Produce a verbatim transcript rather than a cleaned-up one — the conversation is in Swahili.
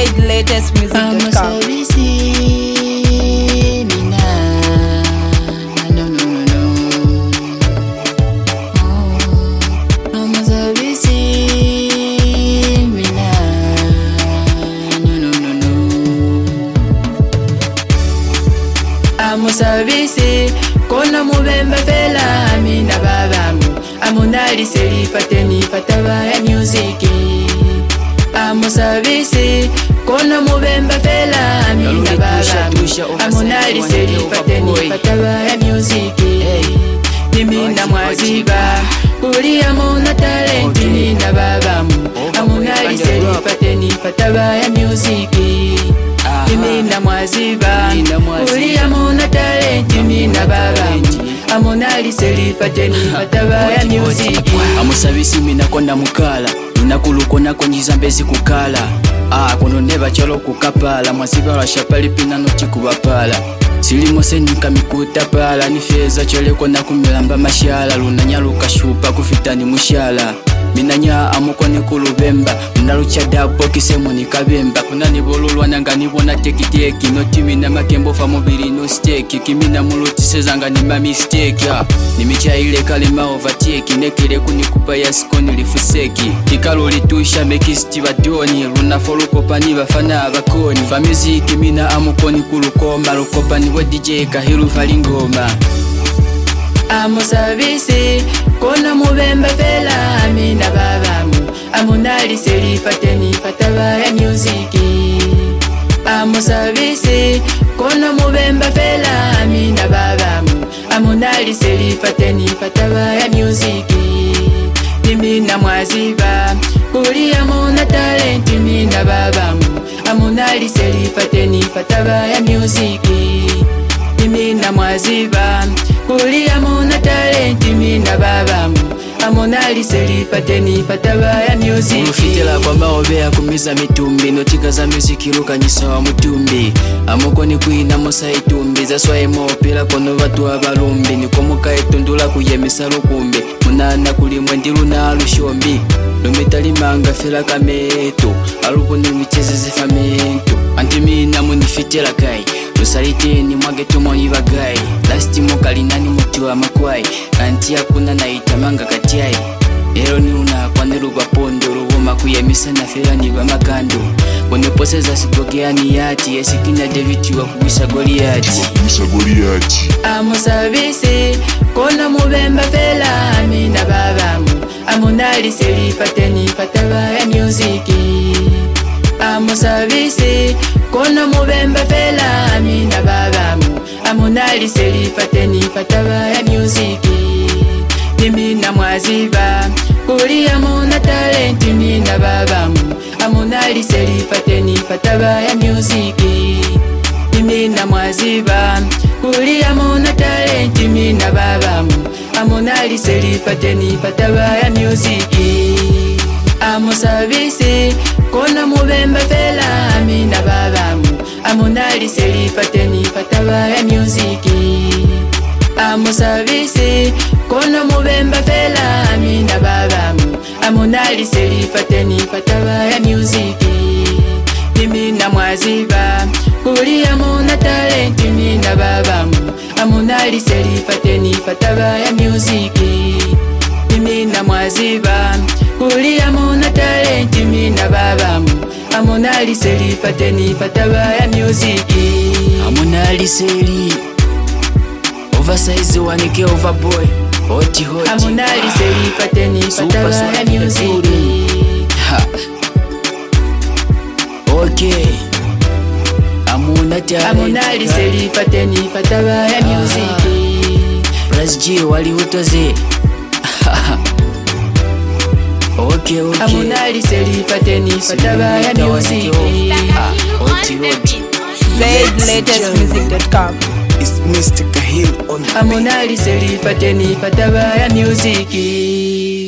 Zed latest music dot com. Amusabisi kona mubemba fela amina babamu amunali selifateni fataba ya music. Amusabisi kona mubemba fela amina babamu amunali selifateni fataba ya music. Nimina mwaziba kuli amuna talenti nina babamu amunali selifateni fataba ya music. Nimina mwaziba kuli amuna talenti nina babamu amunali selifateni fataba ya music. Amusabisi mina kona mukala Unakuluko konjiza mbezi kukala. Ah, kono neba chalo kukapala. Mwaziba wa shapali pina noti kubapala. Silimo senika mikuta pala. Nifeza chale kona kumilamba mashala. Lunanya luka shupa kufitani mushala. Minanya amukone kulubemba. Unalucha dapo kisemu nikabemba. Kuna nibolulwa nanga nibona teki teki. Noti mina makembo fa mobili no steki. Kimina muluti sezanga nima mistake. Nimicha ile kalema overtake. Nekile kunikupa ya sikoni lifuseki. Kikalo litusha mekisti badoni. Luna foluko pani bafana abakoni. Fa music mina amukoni kulukoma. Lukopani wa D J kahiru falingoma. Amusabisi kona mubemba fela amina babamu amunali selifateni fataba ya music. Amusabisi kona mubemba fela amina babamu amunali selifateni fataba ya music. Nimina mwaziba kuli amuna talenti nina babamu amunali selifateni fataba ya music. Nimina mwaziba kuli amuna talenti mina babamu amunali selifateni fataba ya music. Ulufitela kwa maobea kumiza mitumbi. Notika za music luka nyisa wa mutumbi. Amukoni kuina musa itumbi. Zaswa emo opela kono watu wa balumbi. Nikomuka etundula kuyemisa lukumbi. Munana kulimwendilu na alushombi. Lumitali manga fila kameto. Alupuni micheze zifamento. Antimina munifitela kai. Lusariteni mwagetu mwahiva gai. Lasti mokali nani mutu wa makwai. Kanti ya kuna na itamanga katiai. Ero ni unakwane kwa pondo. Ruwoma kuyemisa na fela ni wa makando. Bonepose za sigogea ni yati. Esikina David wa kubisa Goliati. Amusabisi kona mubemba fela amina babamu amunali selifateni fataba ya music. Amusabisi kona mubemba fela amina babamu amunali selifateni fataba ya music. Nimina mwaziba kuli amuna talenti nina babamu amunali selifateni fataba ya music. Nimina mwaziba kuli amuna talenti nina babamu amunali selifateni fataba ya music. Amusabisi kona mubemba fela amina babamu amunali selifateni fataba ya music. Amusabisi kona mubemba fela amina babamu amunali selifateni fataba ya music. Nimina mwaziba kuli amuna talenti nina babamu amunali selifateni fataba ya music. Nimina mwaziba kuli amuna talenti nina babamu amunali selifateni fataba ya music. Amunali seli oversize waneke overboy hoti hoti. Amunali selifateni fataba ya music. Ha. Okay. Amuna talenti. Amunali selifateni fataba ya music. Plus G wali utoze. Okay, okay. Amunali selifateni fataba ya music. Hoti hoti. Zed latest music dot com. It's Mister Kahil on the Amunali selifateni fataba ya music.